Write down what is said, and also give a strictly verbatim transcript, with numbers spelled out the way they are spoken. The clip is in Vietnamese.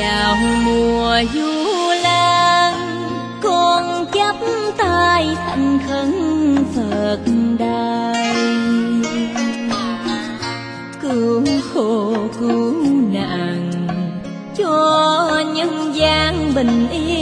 vào mùa vu lan, con chắp tay thành khấn Phật đài. Cứu khổ cứu nạn cho nhân gian bình yên,